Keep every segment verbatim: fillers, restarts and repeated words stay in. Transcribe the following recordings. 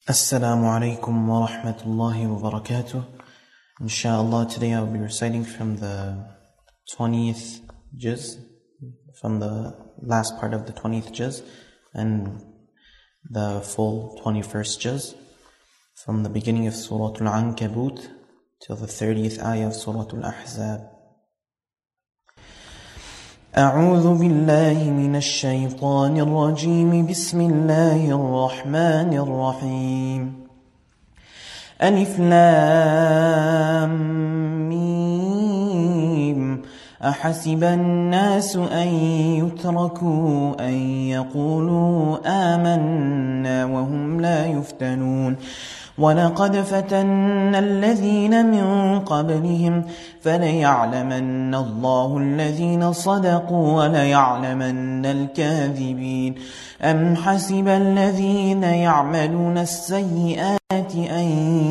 Assalamu alaikum wa rahmatullahi wa barakatuh. Inshallah, today I will be reciting from the twentieth juz, from the last part of the twentieth juz, and the full twenty-first juz, from the beginning of Surah Al-Ankabut till the thirtieth ayah of Surah Al-Ahzab. أعوذ بالله من الشيطان الرجيم بسم الله الرحمن الرحيم ألف لام ميم أحسب الناس أن يتركوا أن يقولوا آمنا وهم لا يفتنون ولقد فتنا الذين من قبلهم فليعلمن الله الذين صدقوا وليعلمن الكاذبين أم حسب الذين يعملون السيئات أن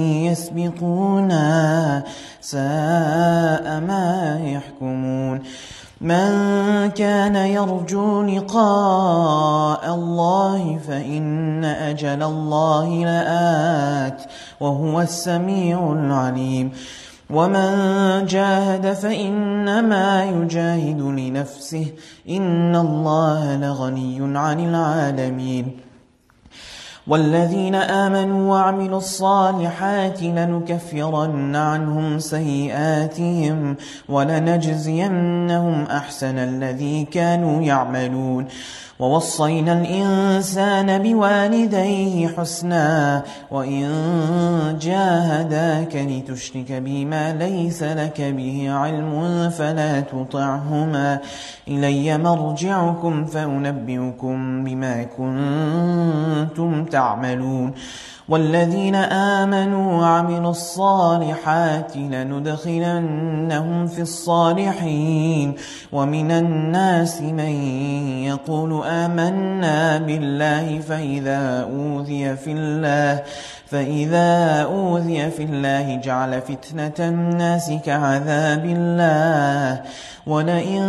يسبقونا ساء ما يحكمون من كان يرجو لقاء الله فإن أجل الله لآت وهو السميع العليم ومن جاهد فإنما يجاهد لنفسه إن الله لغني عن العالمين والذين آمنوا وعملوا الصالحات لنكفرن عنهم سيئاتهم ولنجزينهم أحسن الذي كانوا يعملون ووصينا الإنسان بوالديه حسنا وإن جاهداك لتشرك بما ليس لك به علم فلا تطعهما إلي مرجعكم فأنبئكم بما كنتم تعملون والذين آمنوا وعملوا الصالحات لندخلنهم في الصالحين ومن الناس من يقول آمنا بالله فإذا أوذي في الله فإذا أوذي في الله جعل فتنة الناس كعذاب الله ولئن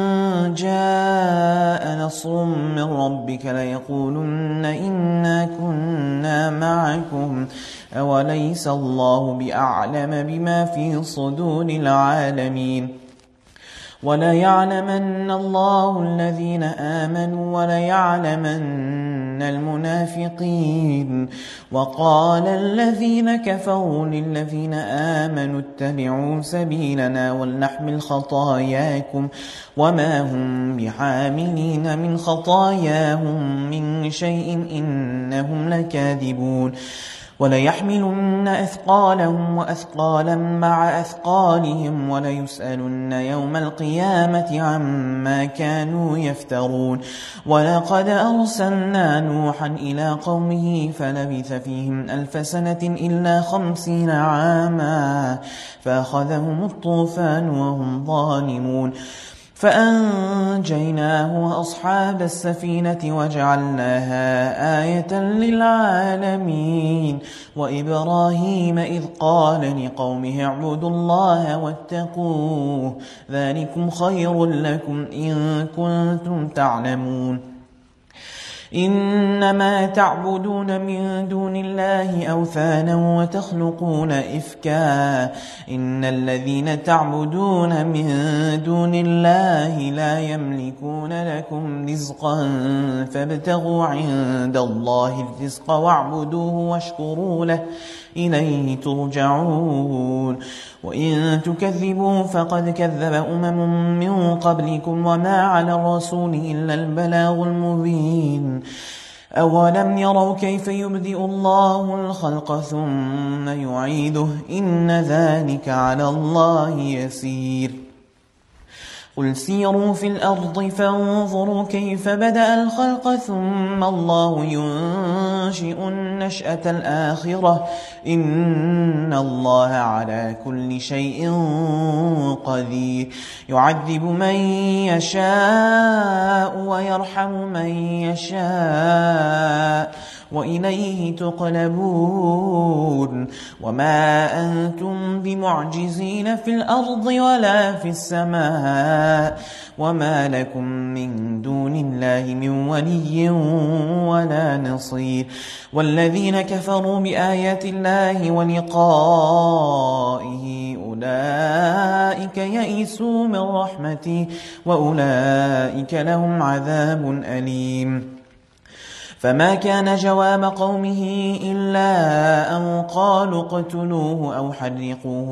جاء نصر من ربك ليقولن إنا كنا معكم أوليس الله بأعلم بما في صدور العالمين وليعلمن الله الذين آمنوا وليعلمن المنافقين وقال الذين كفروا للذين آمنوا اتبعوا سبيلنا ولنحمل خطاياكم وما هم بحاملين من خطاياهم من شيء إنهم لكاذبون وليحملن أثقالهم وأثقالا مع أثقالهم وليسألن يوم القيامة عما كانوا يفترون ولقد أرسلنا نوحا إلى قومه فلبث فيهم ألف سنة إلا خمسين عاما فأخذهم الطوفان وهم ظالمون فأنجيناه وأصحاب السفينة وجعلناها آية للعالمين وإبراهيم إذ قال لقومه اعبدوا الله واتقوه ذلكم خير لكم إن كنتم تعلمون إنما تعبدون من دون الله أوثانا وتخلقون إفكا إن الذين تعبدون من دون الله لا يملكون لكم رزقا فابتغوا عند الله الرزق واعبدوه واشكروا له إليه ترجعون وإن تكذبوا فقد كذب أمم من قبلكم وما على الرسول إلا البلاغ المبين أولم يروا كيف يبدئ الله الخلق ثم يعيده إن ذلك على الله يسير قل سيروا في الأرض فانظروا كيف بدأ الخلق ثم الله ينشئ النشأة الآخرة إن الله على كل شيء قدير يعذب من يشاء ويرحم من يشاء وإليه تقلبون وما أنتم بمعجزين في الأرض ولا في السماء وما لكم من دون الله من ولي ولا نصير والذين كفروا بآيات الله ولقائه أولئك يئسوا من رحمته وأولئك لهم عذاب أليم فما كان جواب قومه إلا أن قالوا اقتلوه أو حرقوه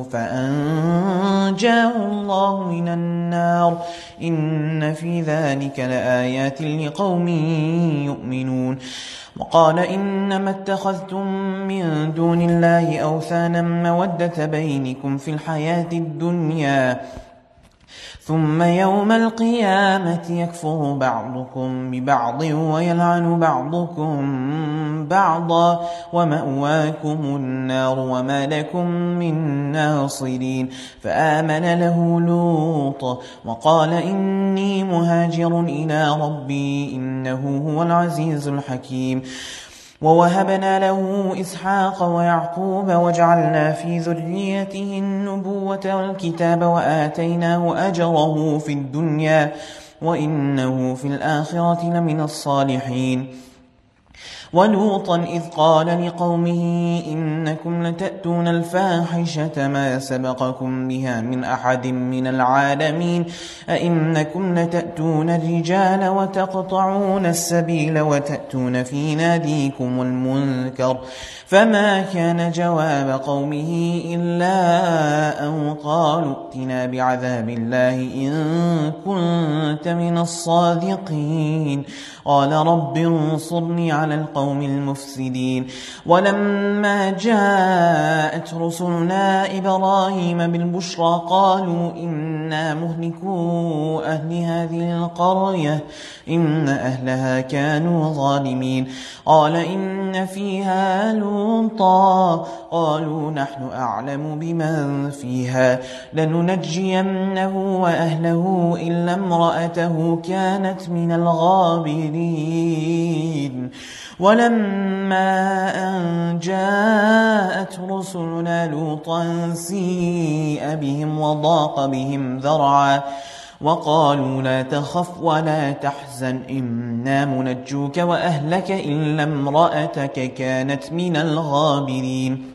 فأنجاه الله من النار إن في ذلك لآيات لقوم يؤمنون وقال إنما اتخذتم من دون الله أوثانا مودة بينكم في الحياة الدنيا ثم يوم القيامة يكفر بعضكم ببعض ويلعن بعضكم بعضا ومأواكم النار وما لكم من ناصرين فآمن له لوط وقال إني مهاجر إلى ربي إنه هو العزيز الحكيم ووهبنا له إسحاق ويعقوب وجعلنا في ذريته النبوة والكتاب وآتيناه أجره في الدنيا وإنه في الآخرة لمن الصالحين ولوطا إذ قال لقومه إنكم لتأتون الفاحشة ما سبقكم بها من أحد من العالمين أئنكم لتأتون الرجال وتقطعون السبيل وتأتون في ناديكم المنكر فما كان جواب قومه إلا أن قالوا ائتنا بعذاب الله إن كنت من الصادقين قال رب انصرني على القوم المفسدين ولما جاءت رسلنا إبراهيم بالبشرى قالوا إنا مهلكو أهل هذه القرية إن أهلها كانوا ظالمين قال إن فيها لوطا قالوا نحن أعلم بمن فيها لننجينه وأهله إلا امرأته كانت من الغابرين ولما أن جاءت رسلنا لوطا سيء بهم وضاق بهم ذرعا وقالوا لا تخف ولا تحزن إنا منجوك وأهلك إلا امرأتك كانت من الغابرين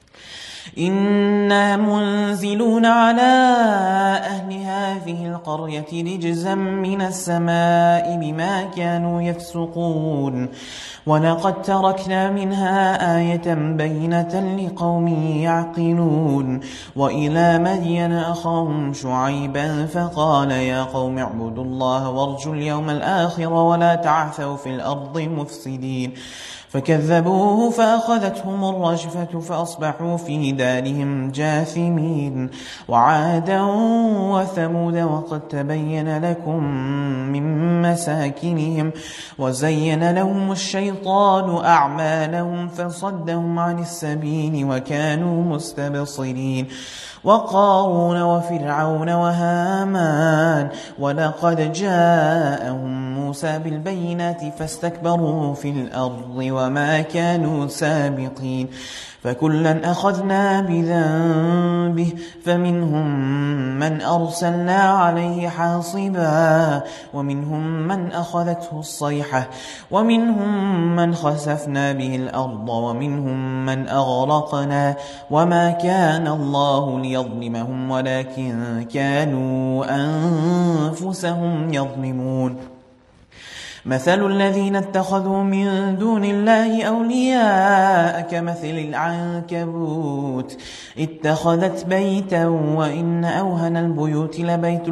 إنا منزلون على أهل هذه القرية رجزا من السماء بما كانوا يفسقون ولقد تركنا منها آية بينة لقوم يعقلون وإلى مدين أخاهم شعيبا فقال يا قوم اعبدوا الله وارجوا اليوم الآخر ولا تعثوا في الأرض مفسدين فكذبوه فأخذتهم الرجفة فأصبحوا في دارهم جاثمين وعادا وثمود وقد تبين لكم من مساكنهم وزين لهم الشيطان أعمالهم فصدهم عن السبيل وكانوا مستبصرين وقارون وفرعون وهامان ولقد جاءهم موسى بالبينات فاستكبروا في الأرض وما كانوا سابقين فكلا أخذنا بذنبه فمنهم من أرسلنا عليه حاصبا ومنهم من أخذته الصيحة ومنهم من خسفنا به الأرض ومنهم من أغرقنا وما كان الله ليظلمهم ولكن كانوا أنفسهم يظلمون مثل الذين اتخذوا من دون الله أولياء كمثل العنكبوت اتخذت بيتا وإن أوهن البيوت لبيت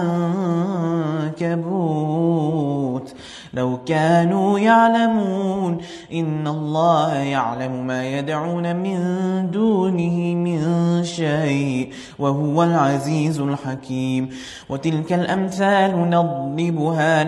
العنكبوت لو كانوا يعلمون إن الله يعلم ما يدعون من دونه من شيء وهو العزيز الحكيم وتلك الأمثال نضربها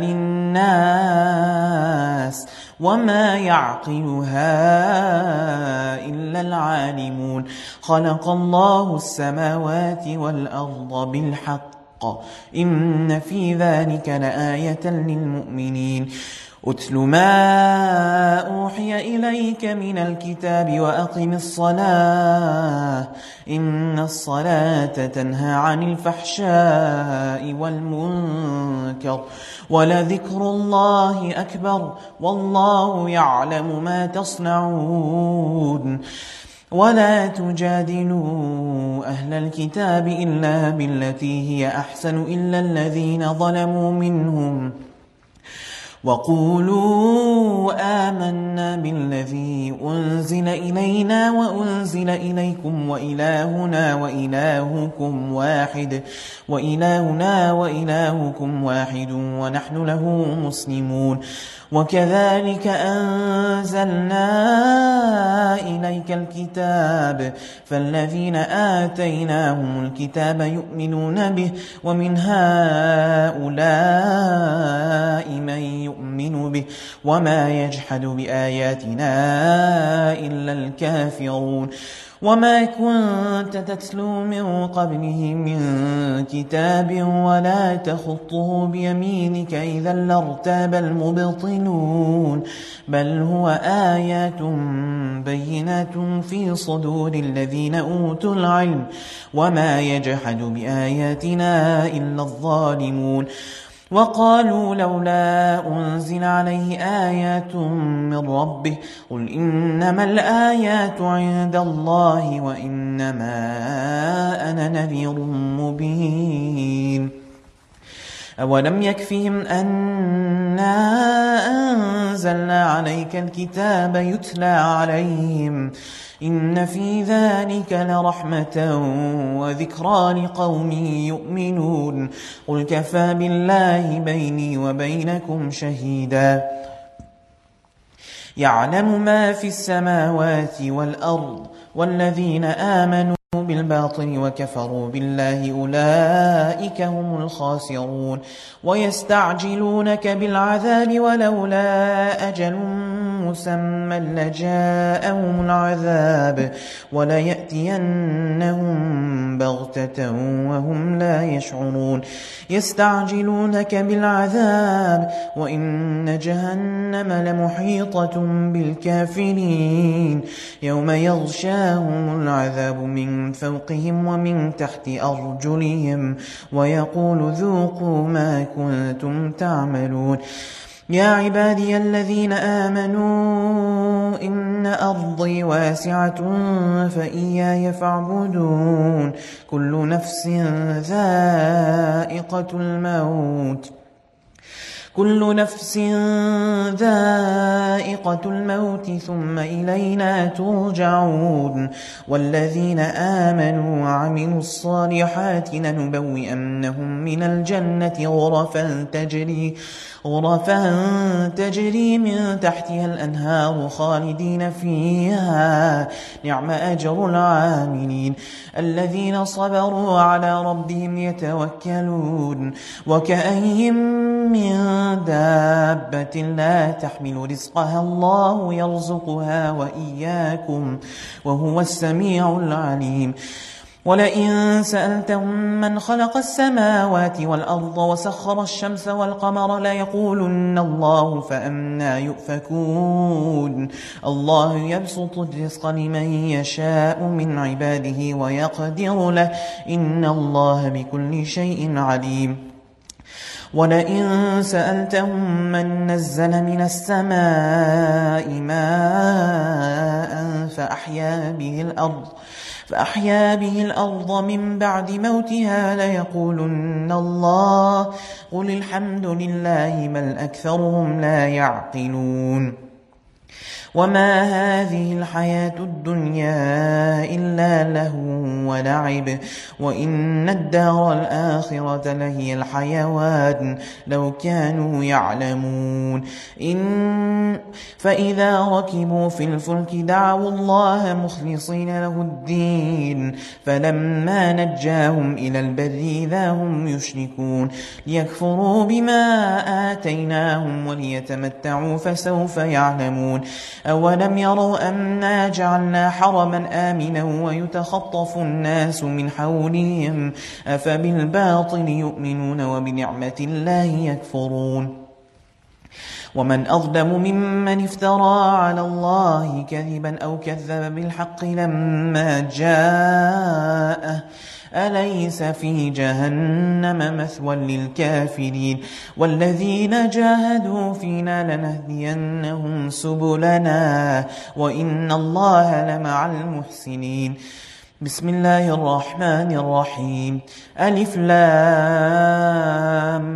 للناس وما يعقلها إلا العالمون خلق الله السماوات والأرض بالحق إن في ذلك لآية للمؤمنين أتل ما أوحي إليك من الكتاب وأقم الصلاة إن الصلاة تنهى عن الفحشاء والمنكر ولذكر الله أكبر والله يعلم ما تصنعون ولا تجادلوا أهل الكتاب إلا بالتي هي أحسن إلا الذين ظلموا منهم وقولوا آمنا بالذي أنزل إلينا وأنزل إليكم وإلهنا وإلهكم واحد وإلهنا وإلهكم واحد ونحن له مسلمون وكذلك أنزلنا إليك الكتاب فالذين آتيناهم الكتاب يؤمنون به ومن هؤلاء من يؤمن به وما يجحد بآياتنا إلا الكافرون وما كنت تتلو من قبله من كتاب ولا تخطه بيمينك إذا لارتاب المبطلون بل هو آيات بينات في صدور الذين أوتوا العلم وما يجحد بآياتنا إلا الظالمون وقالوا لولا أنزل عليه آيات من ربه قل إنما الآيات عند الله وإنما أنا نذير مبين أولم يكفهم أنا أنزلنا عليك الكتاب يتلى عليهم إن في ذلك لرحمة وذكرى لقوم يؤمنون قل كفى بالله بيني وبينكم شهيدا يعلم ما في السماوات والأرض والذين آمنوا بالباطل وكفروا بالله أولئك هم الخاسرون ويستعجلونك بالعذاب ولولا أجل مسمى لجاءهم العذاب وليأتينهم بغتة وهم لا يشعرون يستعجلونك بالعذاب وإن جهنم لمحيطة بالكافرين يوم يغشاهم العذاب من فوقهم ومن تحت أرجلهم ويقول ذوقوا ما كنتم تعملون يا عبادي الذين آمنوا إن أرضي واسعة فإياي فاعبدون كل نفس ذائقة الموت كل نفس ذائقة الموت ثم إلينا ترجعون والذين آمنوا وعملوا الصالحات لنبوئنهم من الجنة غرفا تجري غرفا تجري من تحتها الأنهار خالدين فيها نعم أجر العاملين الذين صبروا على ربهم يتوكلون وكأين من دابة لا تحمل رزقها الله يرزقها وإياكم وهو السميع العليم ولئن سألتهم من خلق السماوات والأرض وسخر الشمس والقمر ليقولن الله فأنى يؤفكون الله يبسط الرزق لمن يشاء من عباده ويقدر له إن الله بكل شيء عليم ولئن سألتهم من نزل من السماء ماء فأحيا به الأرض فأحيا به الأرض من بعد موتها ليقولن الله قل الحمد لله بل أكثرهم لا يعقلون وما هذه الحياة الدنيا إلا لهو ولعب وإن الدار الآخرة لهي الحيوان لو كانوا يعلمون إن فإذا ركبوا في الفلك دعوا الله مخلصين له الدين فلما نجاهم إلى البر إذا هم يشركون ليكفروا بما آتيناهم وليتمتعوا فسوف يعلمون أولم يروا أنا جعلنا حرما آمنا ويتخطف الناس من حولهم أفبالباطل يؤمنون وبنعمة الله يكفرون ومن أظلم ممن افترى على الله كذبا أو كذب بالحق لما جاءه أليس في جهنم مثوى للكافرين والذين جاهدوا فينا لنهدينهم سبلنا وإن الله لمع المحسنين. بسم الله الرحمن الرحيم. ألف لام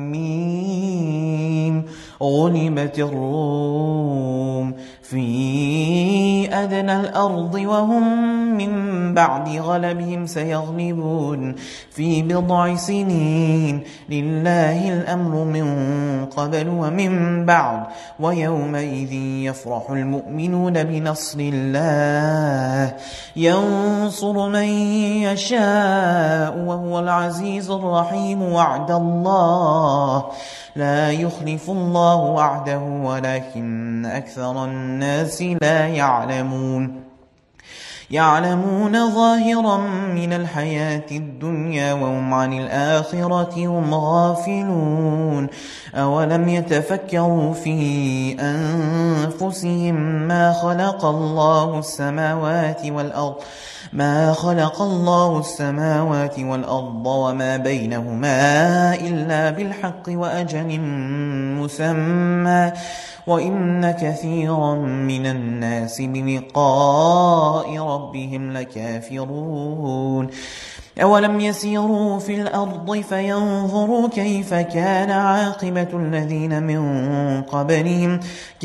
ميم. غلبت الروم في أدنى الأرض وهم من بعد غلبهم سيغلبون في بضع سنين لله الأمر من قبل ومن بعد ويومئذ يفرح المؤمنون بنصر الله ينصر من يشاء وهو العزيز الرحيم. وعد الله لا يخلف الله وعده ولكن أكثر الناس لا يعلمون. يعلمون ظاهرا من الحياة الدنيا وهم عن الآخرة هم غافلون. أولم يتفكروا في أنفسهم ما خلق الله السماوات والأرض ما خلق الله السماوات والأرض وما بينهما إلا بالحق وأجل مسمى وإن كثيرا من الناس بلقاء ربهم لكافرون. أولم يسيروا في الأرض فينظروا كيف كان عاقبة الذين من قبلهم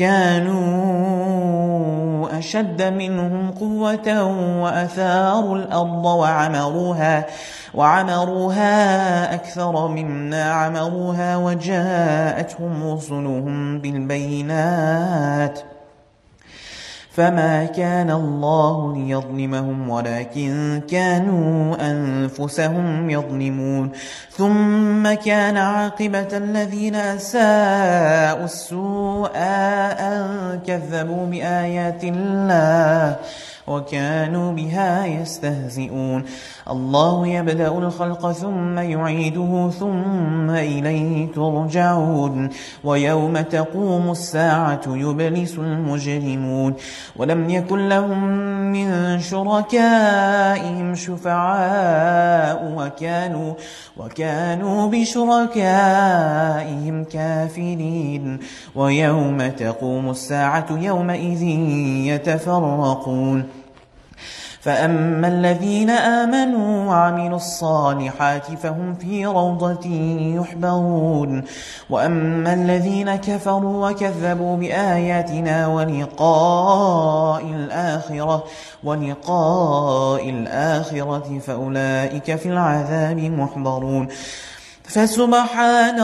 كانوا أشد منهم قوة وأثاروا الأرض وعمروها وعمروها أكثر مما عمروها وجاءتهم رسلهم بالبينات فما كان الله ليظلمهم ولكن كانوا أنفسهم يظلمون. ثم كان عاقبة الذين أساءوا السوء أن كذبوا بآيات الله وكانوا بها يستهزئون. الله يبدأ الخلق ثم يعيده ثم إليه ترجعون. ويوم تقوم الساعة يبلس المجرمون ولم يكن لهم من شركائهم شفعاء وكانوا وكانوا بشركائهم كافرين. ويوم تقوم الساعة يومئذ يتفرقون. فأما الذين آمنوا وعملوا الصالحات فهم في روضة يحبرون. وأما الذين كفروا وكذبوا بآياتنا ولقاء الآخرة ولقاء الآخرة فأولئك في العذاب محضرون. فسبحان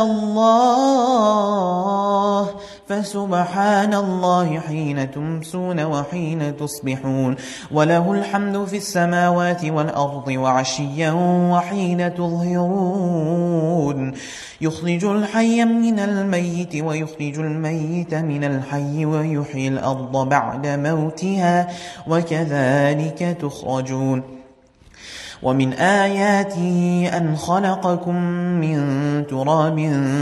الله فسبحان الله حين تمسون وحين تصبحون وله الحمد في السماوات والأرض وعشيا وحين تظهرون. يخرج الحي من الميت ويخرج الميت من الحي ويحيي الأرض بعد موتها وكذلك تخرجون. ومن آياته أن خلقكم من تراب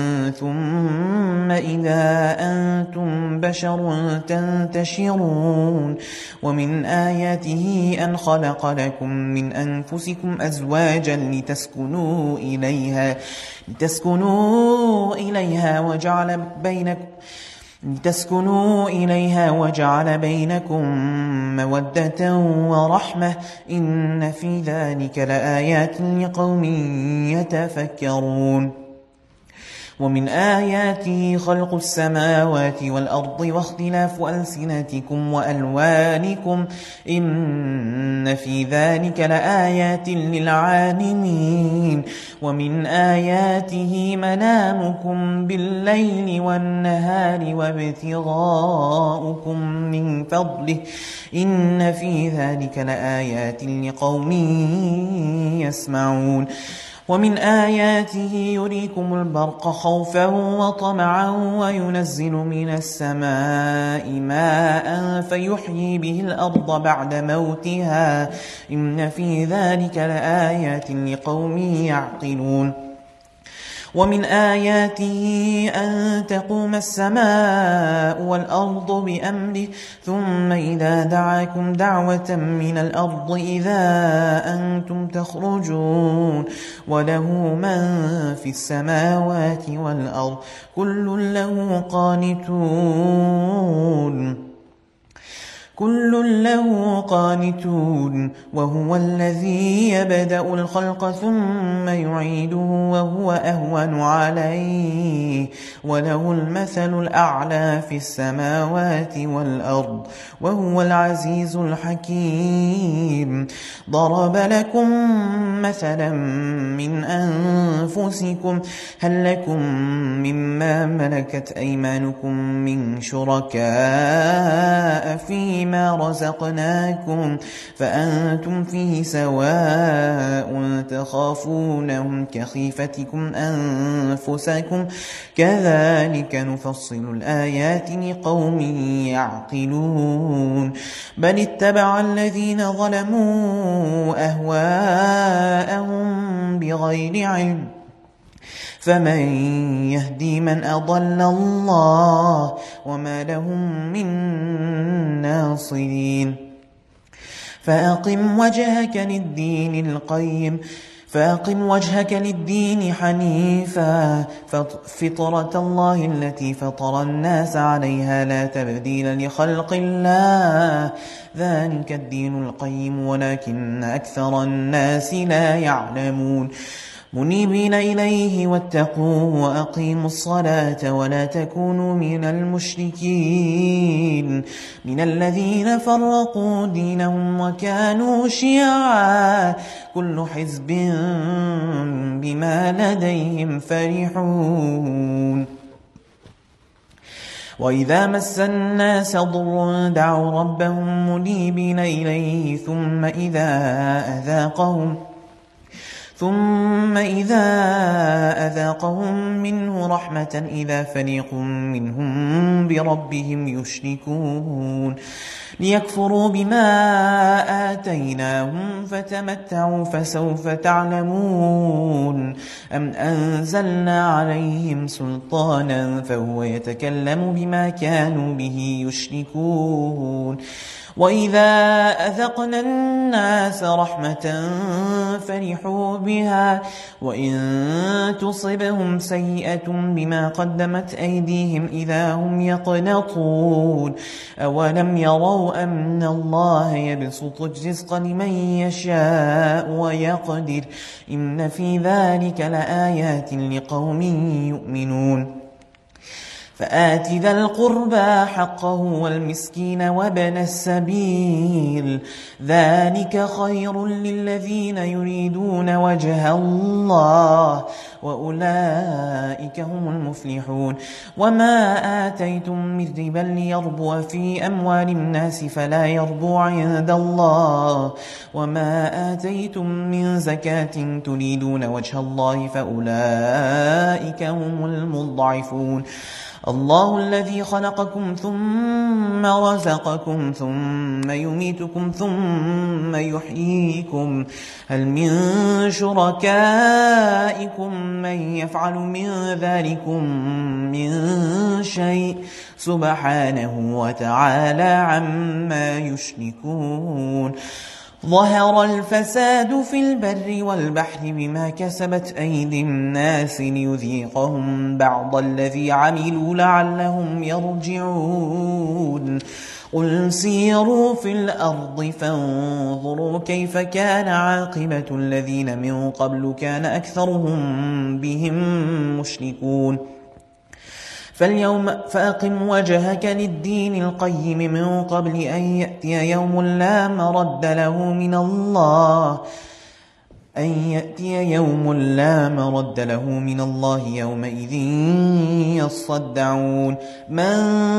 ثم إذا أنتم بشر تنتشرون. ومن آياته أن خلق لكم من أنفسكم أزواجا لتسكنوا إليها لتسكنوا إليها وجعل بينكم لتسكنوا إليها وجعل بينكم مودة ورحمة إن في ذلك لآيات لقوم يتفكرون. ومن آياته خلق السماوات والأرض واختلاف ألسنتكم وألوانكم إن في ذلك لآيات للعالمين. ومن آياته منامكم بالليل والنهار وابتغاؤكم من فضله إن في ذلك لآيات لقوم يسمعون. ومن آياته يريكم البرق خوفا وطمعا وينزل من السماء ماء فيحيي به الأرض بعد موتها إن في ذلك لآيات لقوم يعقلون. ومن آياته أن تقوم السماء والأرض بأمره ثم إذا دعاكم دعوة من الأرض إذا أنتم تخرجون وله من في السماوات والأرض كل له قانتون كل له قانتون وهو الذي يبدأ الخلق ثم يعيده وهو أهون عليه وله المثل الأعلى في السماوات والأرض وهو العزيز الحكيم ضرب لكم مثلا من أنفسكم هل لكم مما ملكت أيمانكم من شركاء فيما ما رزقناكم فأنتم فيه سواء تخافونهم كخيفتكم أنفسكم كذلك نفصل الآيات لقوم يعقلون بل اتبع الذين ظلموا أهواءهم بغير علم فمن يهدي من أضل الله وما لهم من ناصرين فأقم وجهك للدين القيم فأقم وجهك للدين حنيفا فطرة الله التي فطر الناس عليها لا تبديل لخلق الله ذلك الدين القيم ولكن أكثر الناس لا يعلمون منيبين إليه واتقوه وأقيموا الصلاة ولا تكونوا من المشركين من الذين فرقوا دينهم وكانوا شيعا كل حزب بما لديهم فرحون وإذا مس الناس ضر دعوا ربهم منيبين إليه ثم إذا أذاقهم ثم إذا أذاقهم منه رحمة إذا فريق منهم بربهم يشركون ليكفروا بما آتيناهم فتمتعوا فسوف تعلمون أم أنزلنا عليهم سلطانا فهو يتكلم بما كانوا به يشركون وإذا أذقنا الناس رحمة فرحوا بها وإن تصبهم سيئة بما قدمت أيديهم إذا هم يقنطون أولم يروا أن الله يبسط الرزق لمن يشاء ويقدر إن في ذلك لآيات لقوم يؤمنون فآت ذا القربى حقه والمسكين وابن السبيل ذلك خير للذين يريدون وجه الله وأولئك هم المفلحون وما آتيتم من ربا ليربو في أموال الناس فلا يربو عند الله وما آتيتم من زكاة تريدون وجه الله فأولئك هم المضعفون الله الذي خلقكم ثم رزقكم ثم يميتكم ثم يحييكم هل من شركائكم من يفعل من ذلكم من شيء سبحانه وتعالى عما يشركون ظهر الفساد في البر والبحر بما كسبت أيدي الناس ليذيقهم بعض الذي عملوا لعلهم يرجعون قل سيروا في الأرض فانظروا كيف كان عاقبة الذين من قبل كان أكثرهم بهم مشركون فاليوم فأقم وجهك للدين القيم من قبل أن يأتي يوم لا مرد له من الله أن يأتي يوم لا مرد له من الله يومئذ يصدعون من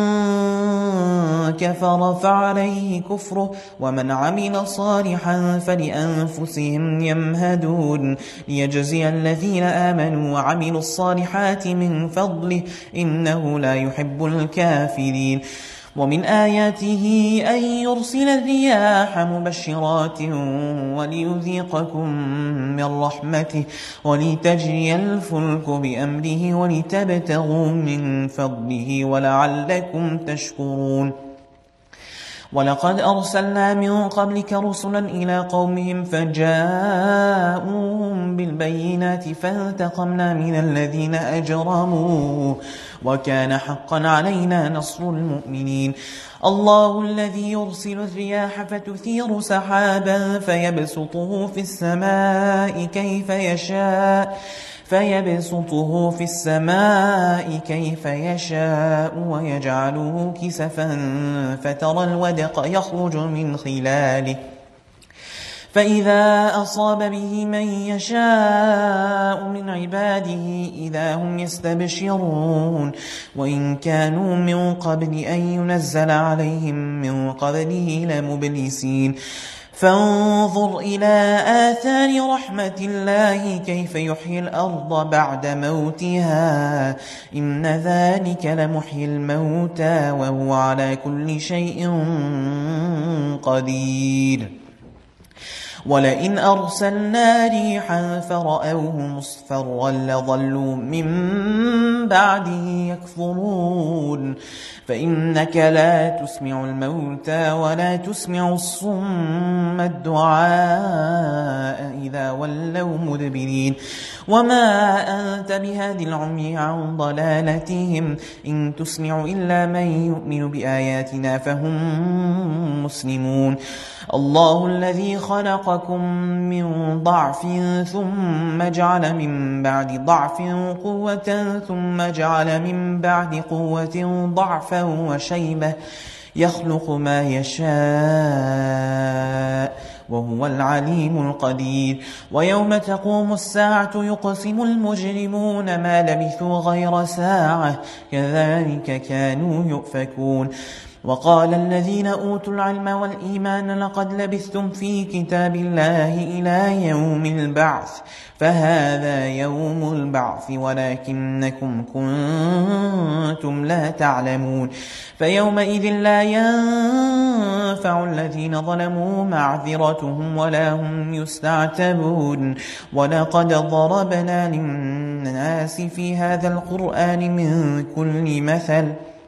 كفر فعليه كفره ومن عمل صالحا فلأنفسهم يمهدون ليجزي الذين آمنوا وعملوا الصالحات من فضله إنه لا يحب الكافرين ومن آياته أن يرسل الرياح مبشرات وليذيقكم من رحمته ولتجري الفلك بأمره ولتبتغوا من فضله ولعلكم تشكرون ولقد أرسلنا من قبلك رسلا إلى قومهم فجاءوهم بالبينات فانتقمنا من الذين أجرموا وكان حقا علينا نصر المؤمنين الله الذي يرسل الرياح فتثير سحابا فيبسطه في السماء كيف يشاء فيبسطه في السماء كيف يشاء ويجعله كسفا فترى الودق يخرج من خلاله فإذا أصاب به من يشاء من عباده إذا هم يستبشرون وإن كانوا من قبل أن ينزل عليهم من قبله لمبلسين فانظر إلى آثار رحمة الله كيف يحيي الأرض بعد موتها إن ذلك لمحيي الموتى وهو على كل شيء قدير ولئن أرسلنا ريحا فرأوه مصفرا لظلوا من بعده يكفرون فإنك لا تسمع الموتى ولا تسمع الصم الدعاء إذا ولوا مدبرين وما أنت بهادي العمي عن ضلالتهم إن تسمع إلا من يؤمن بآياتنا فهم مسلمون الله الذي خلقكم من ضعف ثم جعل من بعد ضعف قوة ثم جعل من بعد قوة ضعفا وشيبة يخلق ما يشاء وهو العليم القدير ويوم تقوم الساعة يقسم المجرمون ما لبثوا غير ساعة كذلك كانوا يؤفكون وقال الذين أوتوا العلم والإيمان لقد لبثتم في كتاب الله إلى يوم البعث فهذا يوم البعث ولكنكم كنتم لا تعلمون فيومئذ لا ينفع الذين ظلموا معذرتهم ولا هم يستعتبون ولقد ضربنا للناس في هذا القرآن من كل مثل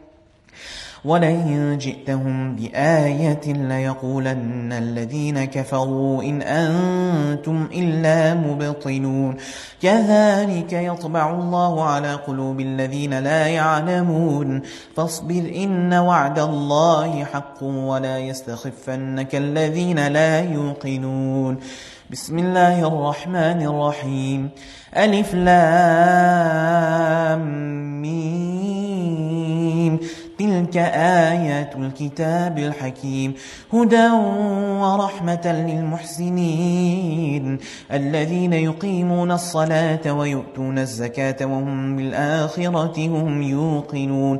ولئن جئتهم بآية ليقولن الذين كفروا إن أنتم إلا مبطلون كذلك يطبع الله على قلوب الذين لا يعلمون فاصبر إن وعد الله حق ولا يستخفنك الذين لا يوقنون بسم الله الرحمن الرحيم ألف لام ميم تلك آيات الكتاب الحكيم هدى ورحمة للمحسنين الذين يقيمون الصلاة ويؤتون الزكاة وهم بالآخرة هم يوقنون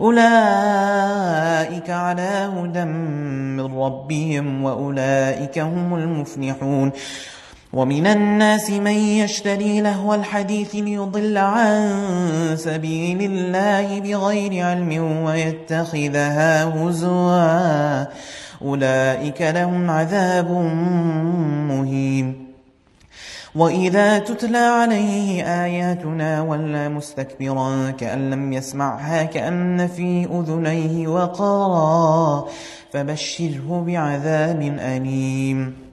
أولئك على هدى من ربهم وأولئك هم المفلحون ومن الناس من يشتري لهو الحديث ليضل عن سبيل الله بغير علم ويتخذها هزوا أولئك لهم عذاب مهين وإذا تتلى عليه آياتنا ولى مستكبرا كأن لم يسمعها كأن في أذنيه وقرا فبشره بعذاب أليم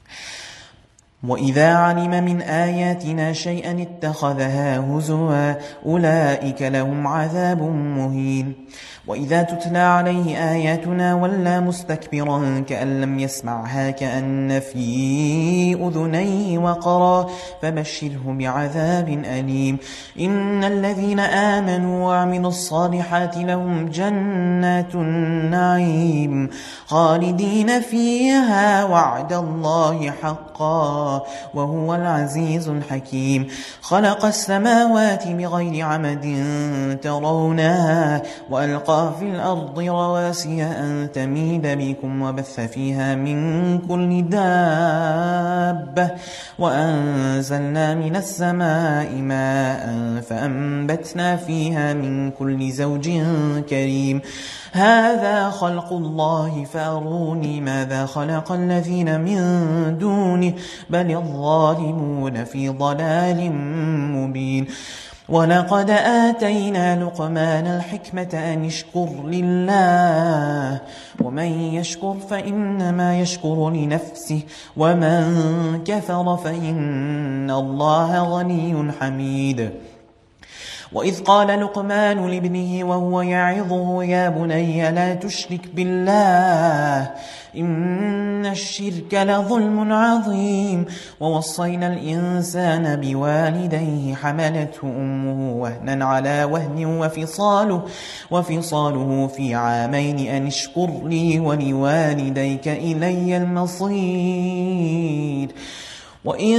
وإذا علم من آياتنا شيئا اتخذها هزوا أولئك لهم عذاب مهين وإذا تتلى عليه آياتنا ولى مستكبرا كأن لم يسمعها كأن في أذنيه وقرا فبشره بعذاب أليم إن الذين آمنوا وعملوا الصالحات لهم جنات النعيم خالدين فيها وعد الله حقا وهو العزيز الحكيم خلق السماوات بغير عمد ترونها وألقى في الأرض رواسي أن تميد بكم وبث فيها من كل دابة وأنزلنا من السماء ماء فأنبتنا فيها من كل زوج كريم هذا خلق الله فأروني ماذا خلق الذين من دونه بل الظالمون في ضلال مبين ولقد آتينا لقمان الحكمة أن اشكر لله ومن يشكر فإنما يشكر لنفسه ومن كفر فإن الله غني حميد وإذ قال لقمان لابنه وهو يعظه يا بني لا تشرك بالله إن الشرك لظلم عظيم ووصينا الإنسان بوالديه حملته أمه وهنا على وهن وفصاله, وفصاله في عامين أن اشكر لي ولوالديك إلي المصير وإن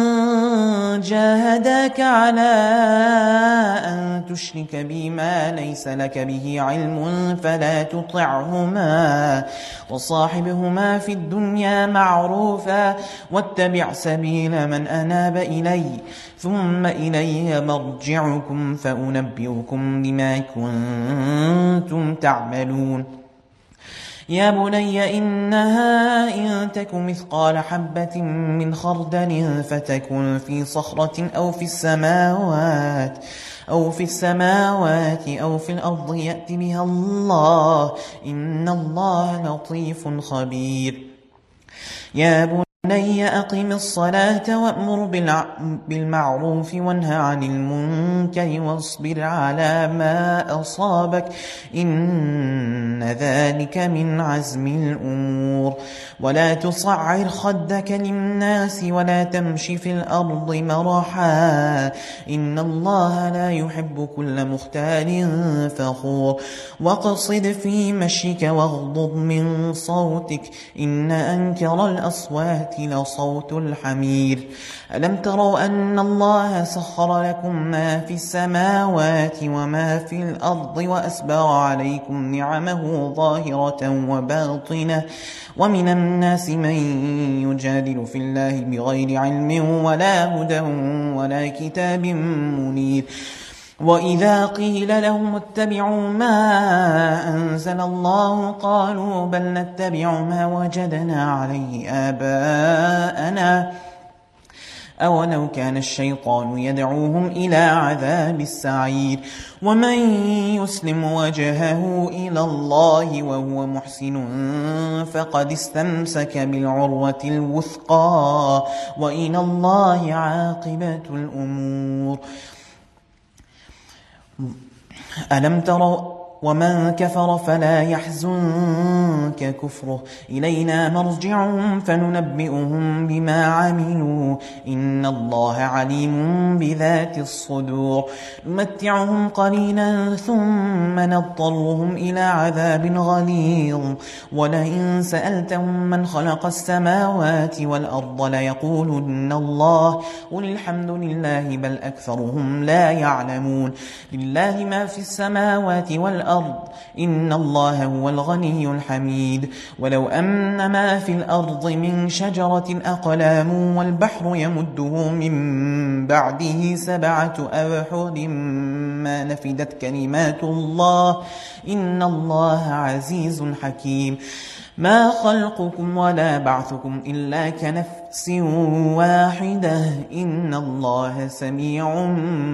جاهداك على أن تشرك بي ما ليس لك به علم فلا تطعهما وصاحبهما في الدنيا معروفا واتبع سبيل من أناب إلي ثم إلي مرجعكم فأنبئكم بما كنتم تعملون يا بني إنها إن تك مثقال حبة من خردل فتكن في صخرة أو في السماوات أو في السماوات أو في الأرض يأت بها الله إن الله لطيف خبير يا بني أقم الصلاة وأمر بالمعروف وانهى عن المنكر واصبر على ما أصابك إن ذلك من عزم الأمور ولا تصعر خدك للناس ولا تمش في الأرض مرحا إن الله لا يحب كل مختال فخور واقصد في مشيك واغضض من صوتك إن أنكر الأصوات لصوت الحمير ألم تروا أن الله سخر لكم ما في السماوات وما في الأرض وأسبغ عليكم نعمه ظاهرة وباطنة ومن الناس من يجادل في الله بغير علم ولا هدى ولا كتاب منير وإذا قيل لهم اتبعوا ما أنزل الله قالوا بل نتبع ما وجدنا عليه آباءنا أولو كان الشيطان يدعوهم إلى عذاب السعير ومن يسلم وجهه إلى الله وهو محسن فقد استمسك بالعروة الوثقى وإلى الله عاقبة الأمور ألم تروا ومن كفر فلا يحزنك كفره إلينا مرجعهم فننبئهم بما عملوا إن الله عليم بذات الصدور نمتعهم قليلا ثم نضطرهم إلى عذاب غليظ ولئن سألتهم من خلق السماوات والأرض ليقولن الله قل الحمد لله بل أكثرهم لا يعلمون لله ما في السماوات والأرض إن الله هو الغني الحميد ولو أن ما في الأرض من شجرة أقلام والبحر يمده من بعده سبعة أبحر ما نفدت كلمات الله إن الله عزيز حكيم ما خلقكم ولا بعثكم إلا كنفس واحدة إن الله سميع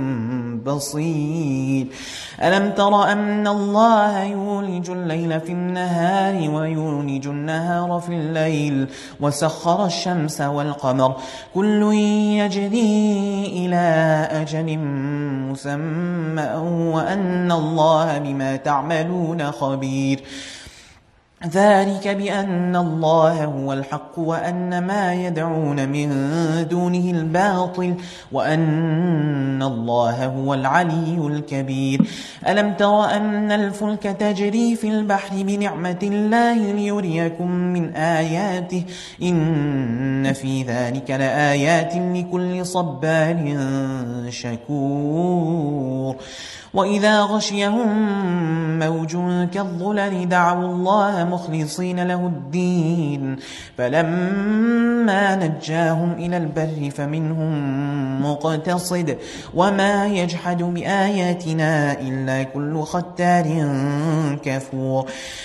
بصير ألم تر أن الله يولج الليل في النهار ويولج النهار في الليل وسخر الشمس والقمر كل يجري إلى أجل مسمى وأن الله بما تعملون خبير ذلك بأن الله هو الحق وأن ما يدعون من دونه الباطل وأن الله هو العلي الكبير ألم تر أن الفلك تجري في البحر بنعمة الله ليريكم من آياته إن في ذلك لآيات لكل صبار شكور وإذا غشيهم موج كالظلل دعوا الله مخلصين له الدين فلما نجاهم إلى البر فمنهم مقتصد وما يجحد بآياتنا إلا كل ختار كفور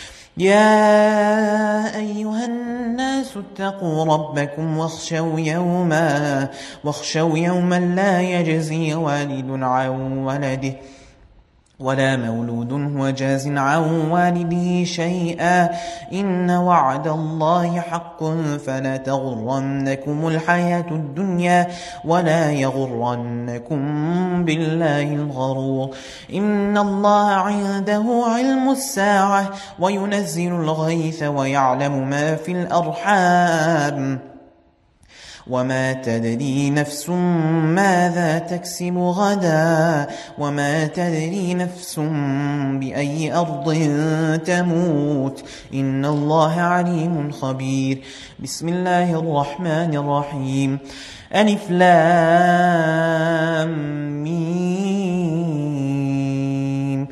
يا أيها الناس اتقوا ربكم واخشوا يوما واخشوا يوما لا يجزي والد عن ولده ولا مولود هو جاز عن والده شيئا إن وعد الله حق فلا تغرنكم الحياة الدنيا ولا يغرنكم بالله الغرور إن الله عنده علم الساعة وينزل الغيث ويعلم ما في الأرحام وما تدري نفس ماذا تكسب غدا وما تدري نفس بأي أرض تموت إن الله عليم خبير بسم الله الرحمن الرحيم ألف لام ميم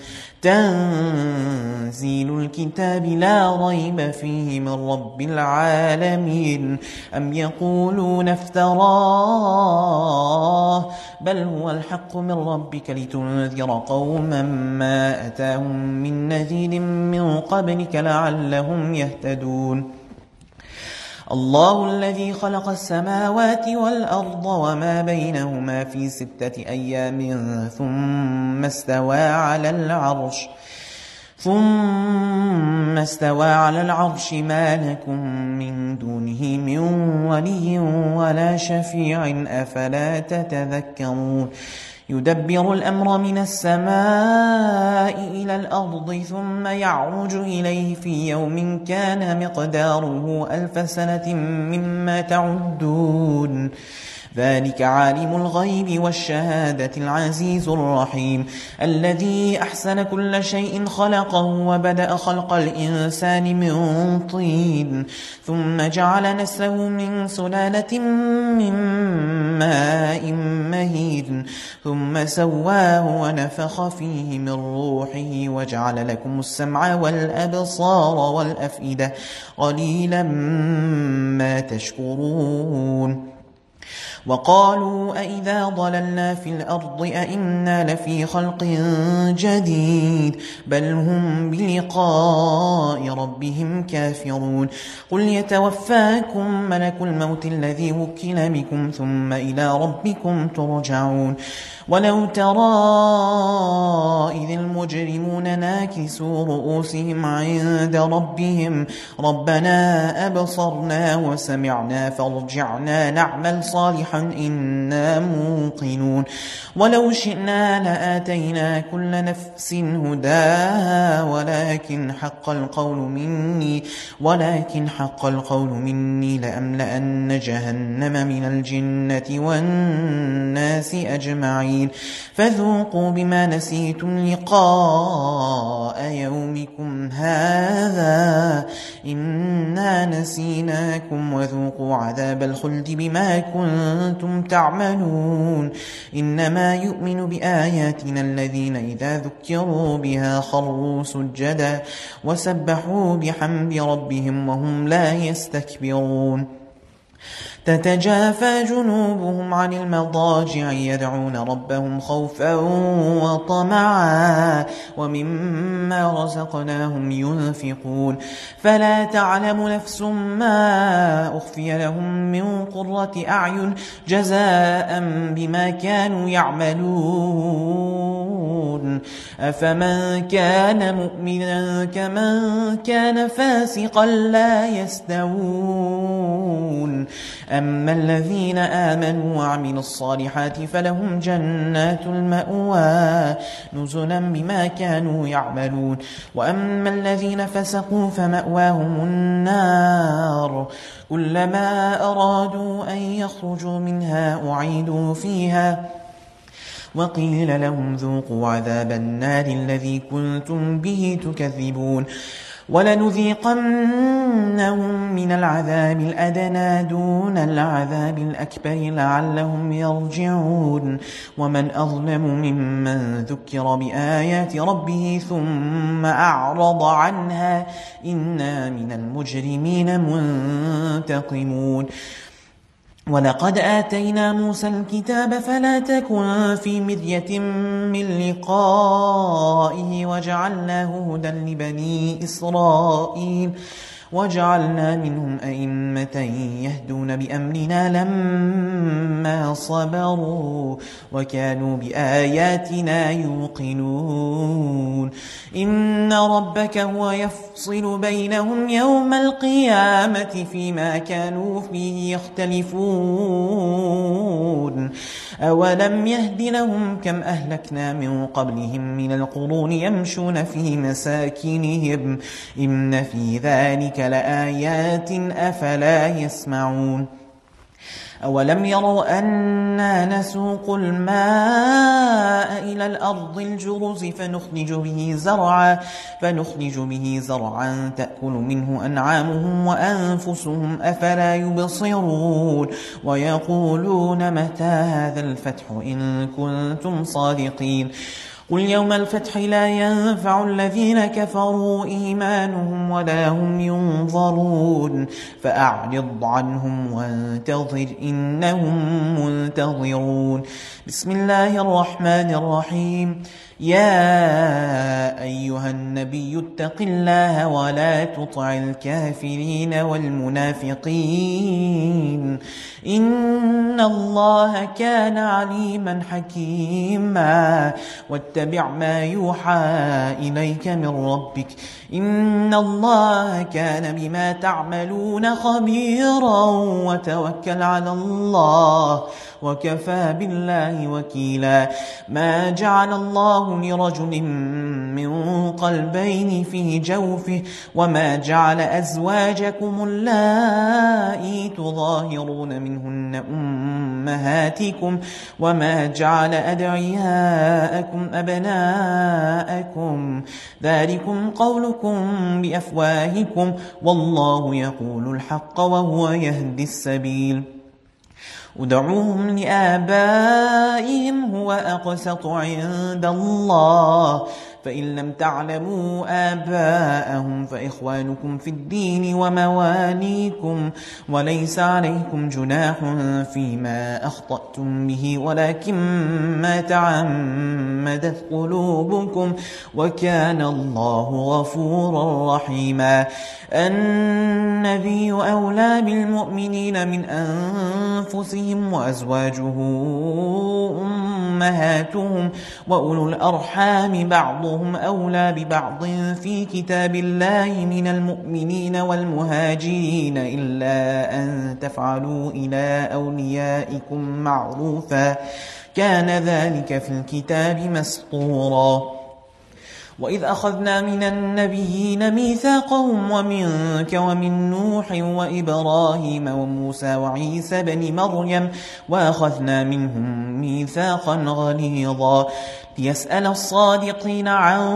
تنزيل الكتاب لا ريب فيه من رب العالمين أم يقولون افتراه بل هو الحق من ربك لتنذر قوما ما أتاهم من نذير من قبلك لعلهم يهتدون الله الذي خلق السماوات والأرض وما بينهما في ستة أيام ثم استوى على العرش ثم استوى على العرش ما لكم من دونه من ولي ولا شفيع أفلا تتذكرون يدبر الأمر من السماء إلى الأرض ثم يعرج إليه في يوم كان مقداره ألف سنة مما تعدون ذلك عالم الغيب والشهادة العزيز الرحيم الذي أحسن كل شيء خلقه وبدأ خلق الإنسان من طين ثم جعل نسله من سلالة من ماء مهين ثم سواه ونفخ فيه من روحه وجعل لكم السمع والأبصار والأفئدة قليلا ما تشكرون وقالوا أئذا ضللنا في الأرض أئنا لفي خلق جديد بل هم بلقاء ربهم كافرون قل يتوفاكم ملك الموت الذي وكل بكم ثم إلى ربكم ترجعون ولو ترى إذ المجرمون ناكسوا رؤوسهم عند ربهم ربنا أبصرنا وسمعنا فارجعنا نعمل صالحا إنا موقنون ولو شئنا لآتينا كل نفس هداها ولكن حق القول مني ولكن حق القول مني لأملأن جهنم من الجنة والناس أجمعين فذوقوا بما نسيتم لقاء يومكم هذا إنا نسيناكم وذوقوا عذاب الخلد بما كنتم تعملون إنما يؤمن بآياتنا الذين إذا ذكروا بها خروا سجدا وسبحوا بحمد ربهم وهم لا يستكبرون تتجافى جنوبهم عن المضاجع يدعون ربهم خوفا وطمعا ومما رزقناهم ينفقون فلا تعلم نفس ما أخفي لهم من قرة أعين جزاء بما كانوا يعملون أفمن كان مؤمنا كمن كان فاسقا لا يستوون أما الذين آمنوا وعملوا الصالحات فلهم جنات المأوى نزلا بما كانوا يعملون وأما الذين فسقوا فمأواهم النار كلما أرادوا أن يخرجوا منها أعيدوا فيها وقيل لهم ذوقوا عذاب النار الذي كنتم به تكذبون ولنذيقنهم من العذاب الأدنى دون العذاب الأكبر لعلهم يرجعون ومن أظلم ممن ذكر بآيات ربه ثم أعرض عنها إنا من المجرمين منتقمون ولقد آتينا موسى الكتاب فلا تكن في مرية من لقائه وجعلناه هدى لبني إسرائيل وجعلنا منهم أئمة يهدون بأمرنا لما صبروا وكانوا بآياتنا يوقنون إن ربك هو يفصل بينهم يوم القيامة فيما كانوا فيه يختلفون أولم يهد لهم كم أهلكنا من قبلهم من القرون يمشون في مساكنهم إن في ذلك لآيات أفلا يسمعون أولم يروا أنا نسوق الماء إلى الأرض الجرز فنخرج به زرعا فنخرج به زرعا تأكل منه أنعامهم وأنفسهم أفلا يبصرون ويقولون متى هذا الفتح إن كنتم صادقين قل يوم الفتح لا ينفع الذين كفروا إيمانهم ولا هم ينظرون فأعرض عنهم وانتظر إنهم منتظرون بسم الله الرحمن الرحيم يا أيها النبي اتق الله ولا تطع الكافرين والمنافقين إن الله كان عليما حكيما واتبع ما يوحى إليك من ربك إن الله كان بما تعملون خبيرا وتوكل على الله وكفى بالله وكيلا ما جعل الله لرجل من قلبين في جوفه وما جعل أزواجكم اللائي تظاهرون منهن أمهاتكم وما جعل أدعياءكم أبناءكم ذلكم قولكم بأفواهكم والله يقول الحق وهو يهدي السبيل ادعوهم لآبائهم هو أقسط عند الله فإن لم تعلموا آباءهم فإخوانكم في الدين ومواليكم وليس عليكم جناح فيما أخطأتم به ولكن ما تعمدت قلوبكم وكان الله غفورا رحيما النبي أولى بالمؤمنين من أنفسهم وأزواجه أمهاتهم وأولو الأرحام بعضهم أولى ببعض في كتاب الله من المؤمنين والمهاجرين إلا أن تفعلوا إلى أوليائكم معروفا كان ذلك في الكتاب مسطورا وإذ أخذنا من النبيين ميثاقهم ومنك ومن نوح وإبراهيم وموسى وعيسى بن مريم وأخذنا منهم ميثاقا غليظا ليسأل الصادقين عن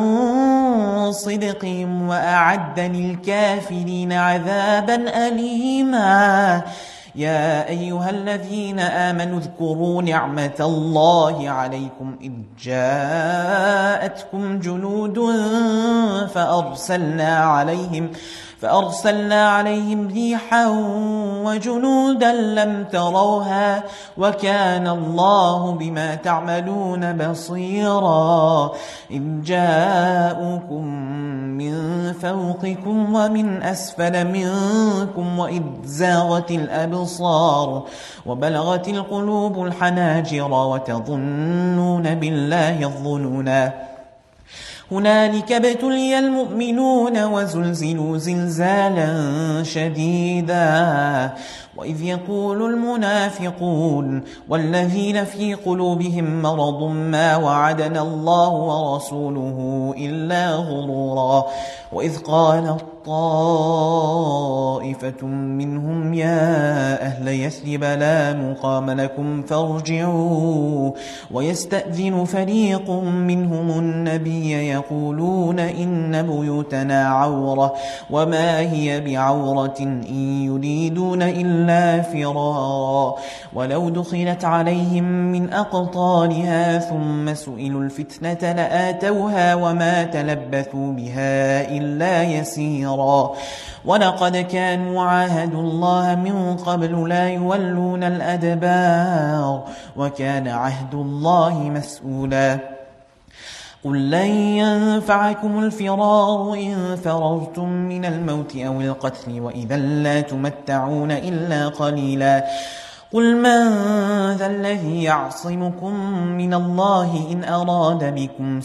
صدقهم وأعد للكافرين عذابا أليما يا أيها الذين آمنوا اذكروا نعمة الله عليكم إذ جاءتكم جنود فأرسلنا عليهم فأرسلنا عليهم ريحا وجنودا لم تروها وكان الله بما تعملون بصيرا إذ جاءوكم من فوقكم ومن أسفل منكم وإذ زاغت الأبصار وبلغت القلوب الحناجر وتظنون بالله الظنونا هنالك ابتلي المؤمنون وزلزلوا زلزالا شديدا وإذ يقول المنافقون والذين في قلوبهم مرض ما وعدنا الله ورسوله إلا غرورا وإذ قال طائفة منهم يا أهل يثرب لا مقام لكم فارجعوا ويستأذن فريق منهم النبي يقولون إن بيوتنا عورة وما هي بعورة إن يريدون إلا فرارا ولو دخلت عليهم من أقطارها ثم سئلوا الفتنة لآتوها وما تلبثوا بها إلا يسيرا ولقد كانوا عاهدوا الله من قبل لا يولون الأدبار وكان عهد الله مسؤولا قل لن ينفعكم الفرار إن فررتم من الموت أو القتل وإذا لا تمتعون إلا قليلا قل من ذا الذي يعصمكم من الله إن أراد بكم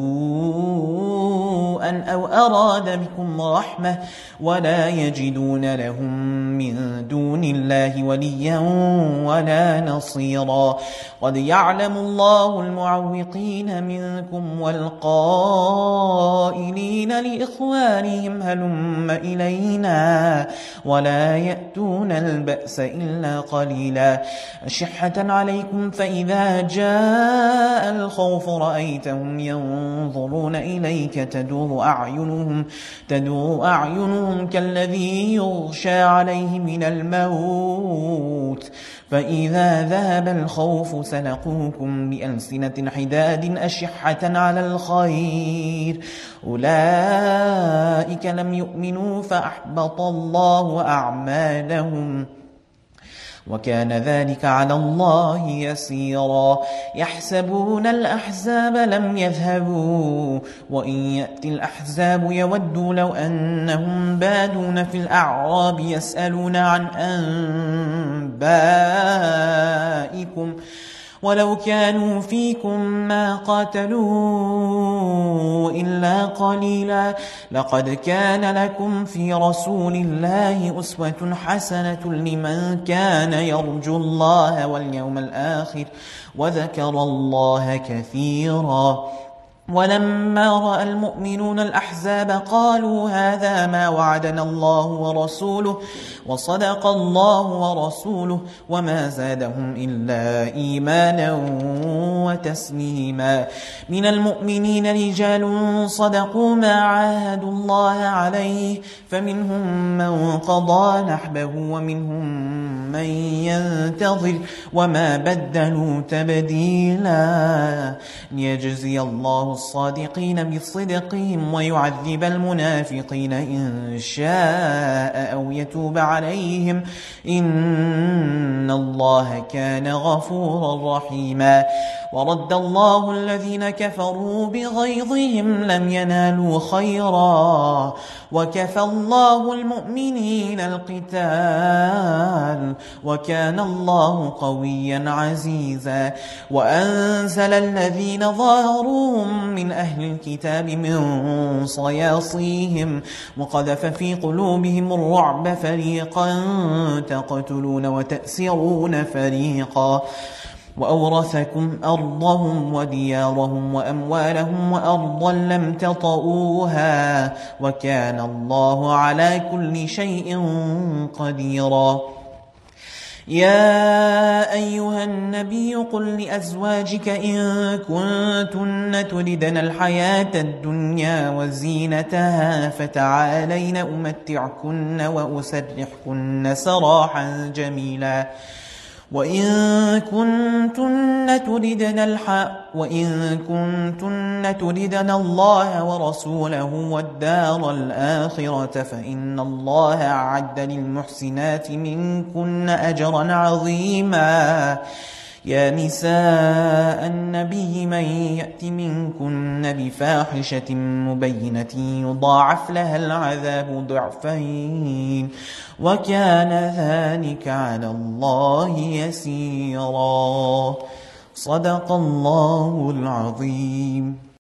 سوءا أو أراد بكم رحمة ولا يجدون لهم من دون الله وليا ولا نصيرا قد يعلم الله المعوقين منكم والقائلين لإخوانهم هلم إلينا ولا يأتون البأس إلا قليلا أشحة عليكم فإذا جاء الخوف رأيتهم ينظرون إليك تدور أعينهم تدور أعينهم كالذي يغشى عليه من الموت فإذا ذهب الخوف سلقوكم بألسنة حداد أشحة على الخير أولئك لم يؤمنوا فأحبط الله أعمالهم وكان ذلك على الله يسيرا يحسبون الأحزاب لم يذهبوا وإن يأتي الأحزاب يودوا لو أنهم بادون في الأعراب يسألون عن أنبائكم ولو كانوا فيكم ما قاتلوا إلا قليلا لقد كان لكم في رسول الله أسوة حسنة لمن كان يرجو الله واليوم الآخر وذكر الله كثيرا ولما رأى المؤمنون الأحزاب قالوا هذا ما وعدنا الله ورسوله وصدق الله ورسوله وما زادهم إلا إيمانا وتسليما من المؤمنين رجال صدقوا ما عاهدوا الله عليه فمنهم من قضى نحبه ومنهم من ينتظر وما بدلوا تبديلا ليجزي الله الصادقين بصدقهم ويعذب المنافقين إن شاء أو يتوب عليهم إن الله كان غفورا رحيما ورد الله الذين كفروا بغيظهم لم ينالوا خيرا وكفى الله المؤمنين القتال وكان الله قويا عزيزا وأنزل الذين ظاهروهم من أهل الكتاب من صياصيهم وقذف في قلوبهم الرعب فريقا تقتلون وتأسرون فريقا وأورثكم أرضهم وديارهم وأموالهم وأرضا لم تطئوها وكان الله على كل شيء قديرا يا أيها النبي قل لأزواجك إن كنتن تردن الحياة الدنيا وزينتها فتعالين أمتعكن وأسرحكن سراحا جميلا وإن كنتن تردن الحق وإن كنتن تردن الله ورسوله والدار الآخرة فإن الله أعد للمحسنات منكن أجرا عظيما يا نساء النبي من يأت منكن بفاحشة مبينة يضاعف لها العذاب ضعفين وكان ذلك على الله يسيرا صدق الله العظيم.